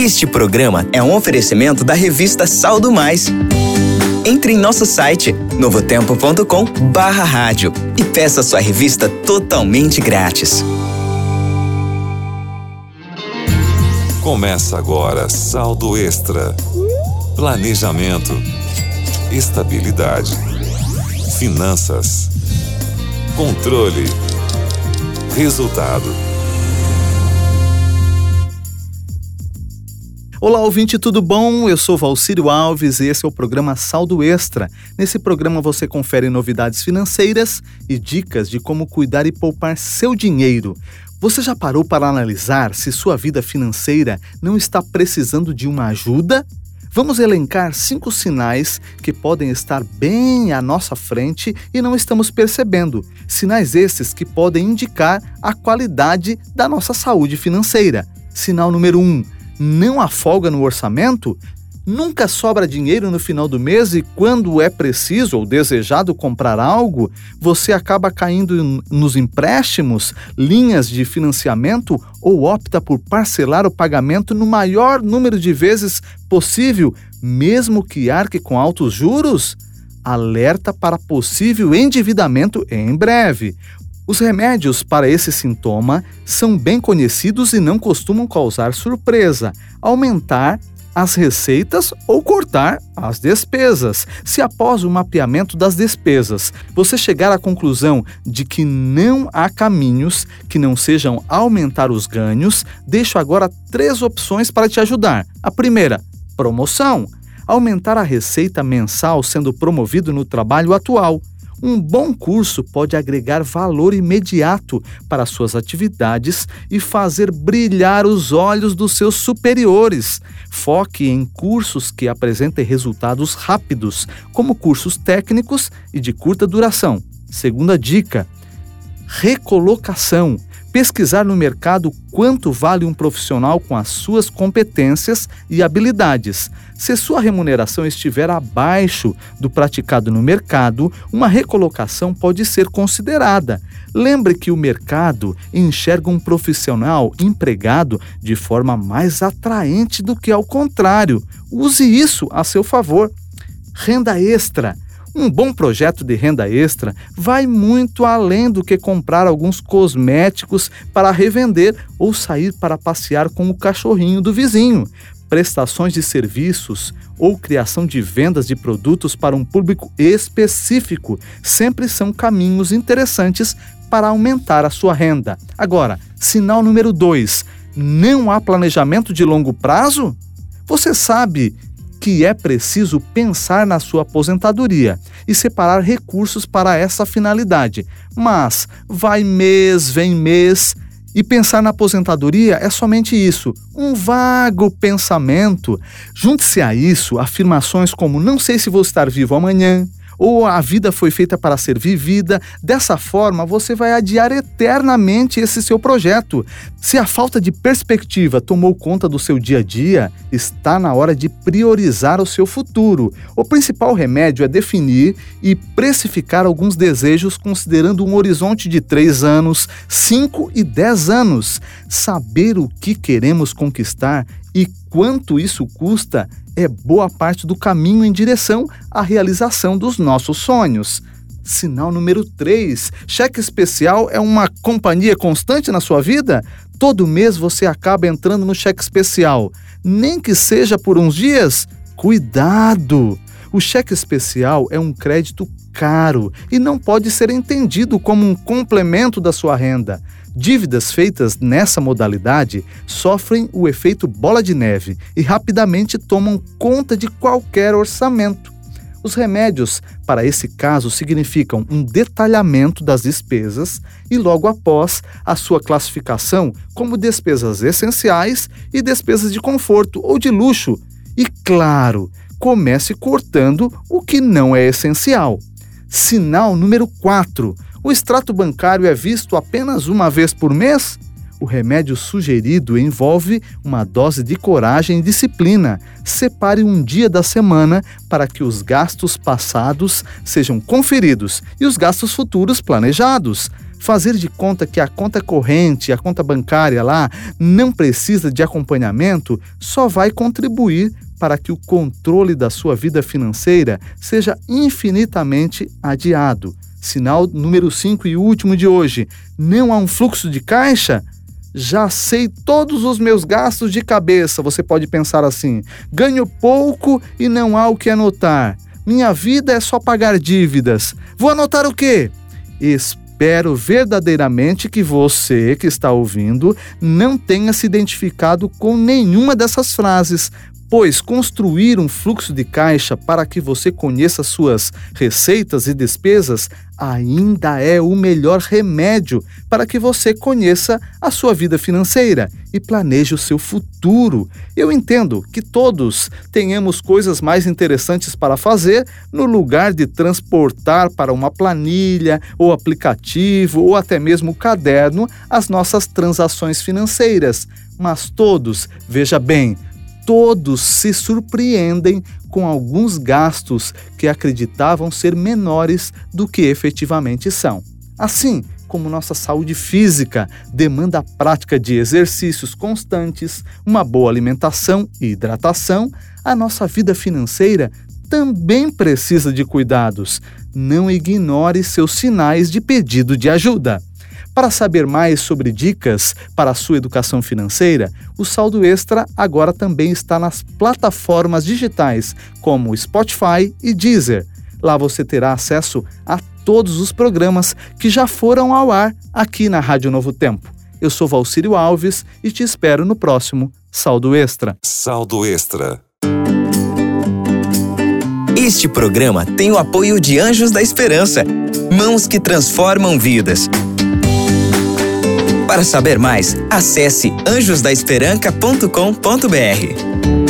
Este programa é um oferecimento da revista Sal do Mais. Entre em nosso site novotempo.com/rádio e peça sua revista totalmente grátis. Começa agora Saldo Extra. Planejamento, estabilidade, finanças, controle, resultado. Olá, ouvinte, tudo bom? Eu sou Valcírio Alves e esse é o programa Saldo Extra. Nesse programa você confere novidades financeiras e dicas de como cuidar e poupar seu dinheiro. Você já parou para analisar se sua vida financeira não está precisando de uma ajuda? Vamos elencar 5 sinais que podem estar bem à nossa frente e não estamos percebendo. Sinais esses que podem indicar a qualidade da nossa saúde financeira. Sinal número 1. Não há folga no orçamento? Nunca sobra dinheiro no final do mês e quando é preciso ou desejado comprar algo, você acaba caindo nos empréstimos, linhas de financiamento ou opta por parcelar o pagamento no maior número de vezes possível, mesmo que arque com altos juros? Alerta para possível endividamento em breve. Os remédios para esse sintoma são bem conhecidos e não costumam causar surpresa. Aumentar as receitas ou cortar as despesas. Se após o mapeamento das despesas você chegar à conclusão de que não há caminhos que não sejam aumentar os ganhos, deixo agora 3 opções para te ajudar. A primeira, promoção. Aumentar a receita mensal sendo promovido no trabalho atual. Um bom curso pode agregar valor imediato para suas atividades e fazer brilhar os olhos dos seus superiores. Foque em cursos que apresentem resultados rápidos, como cursos técnicos e de curta duração. Segunda dica, recolocação. Pesquisar no mercado quanto vale um profissional com as suas competências e habilidades. Se sua remuneração estiver abaixo do praticado no mercado, uma recolocação pode ser considerada. Lembre que o mercado enxerga um profissional empregado de forma mais atraente do que ao contrário. Use isso a seu favor. Renda extra. Um bom projeto de renda extra vai muito além do que comprar alguns cosméticos para revender ou sair para passear com o cachorrinho do vizinho. Prestações de serviços ou criação de vendas de produtos para um público específico sempre são caminhos interessantes para aumentar a sua renda. Agora, sinal número 2, não há planejamento de longo prazo? Você sabe que é preciso pensar na sua aposentadoria e separar recursos para essa finalidade. Mas vai mês, vem mês, e pensar na aposentadoria é somente isso, um vago pensamento. Junte-se a isso afirmações como não sei se vou estar vivo amanhã, ou a vida foi feita para ser vivida. Dessa forma, você vai adiar eternamente esse seu projeto. Se a falta de perspectiva tomou conta do seu dia a dia, está na hora de priorizar o seu futuro. O principal remédio é definir e precificar alguns desejos considerando um horizonte de 3 anos, 5 e 10 anos. Saber o que queremos conquistar e quanto isso custa é boa parte do caminho em direção à realização dos nossos sonhos. Sinal número 3. Cheque especial é uma companhia constante na sua vida? Todo mês você acaba entrando no cheque especial, nem que seja por uns dias? Cuidado! O cheque especial é um crédito caro e não pode ser entendido como um complemento da sua renda. Dívidas feitas nessa modalidade sofrem o efeito bola de neve e rapidamente tomam conta de qualquer orçamento. Os remédios para esse caso significam um detalhamento das despesas e logo após a sua classificação como despesas essenciais e despesas de conforto ou de luxo. E claro, comece cortando o que não é essencial. Sinal número 4. O extrato bancário é visto apenas uma vez por mês? O remédio sugerido envolve uma dose de coragem e disciplina. Separe um dia da semana para que os gastos passados sejam conferidos e os gastos futuros planejados. Fazer de conta que a conta corrente, a conta bancária lá, não precisa de acompanhamento, só vai contribuir para que o controle da sua vida financeira seja infinitamente adiado. Sinal número 5 e último de hoje: não há um fluxo de caixa? Já sei todos os meus gastos de cabeça. Você pode pensar assim: ganho pouco e não há o que anotar. Minha vida é só pagar dívidas. Vou anotar o quê? Espero verdadeiramente que você que está ouvindo não tenha se identificado com nenhuma dessas frases, pois construir um fluxo de caixa para que você conheça suas receitas e despesas ainda é o melhor remédio para que você conheça a sua vida financeira e planeje o seu futuro. Eu entendo que todos tenhamos coisas mais interessantes para fazer no lugar de transportar para uma planilha, ou aplicativo, ou até mesmo caderno as nossas transações financeiras. Mas todos, veja bem, todos se surpreendem com alguns gastos que acreditavam ser menores do que efetivamente são. Assim como nossa saúde física demanda a prática de exercícios constantes, uma boa alimentação e hidratação, a nossa vida financeira também precisa de cuidados. Não ignore seus sinais de pedido de ajuda. Para saber mais sobre dicas para a sua educação financeira, o Saldo Extra agora também está nas plataformas digitais como Spotify e Deezer. Lá você terá acesso a todos os programas que já foram ao ar aqui na Rádio Novo Tempo. Eu sou Valcírio Alves e te espero no próximo Saldo Extra. Saldo Extra. Este programa tem o apoio de Anjos da Esperança, mãos que transformam vidas. Para saber mais, acesse anjosdaesperanca.com.br.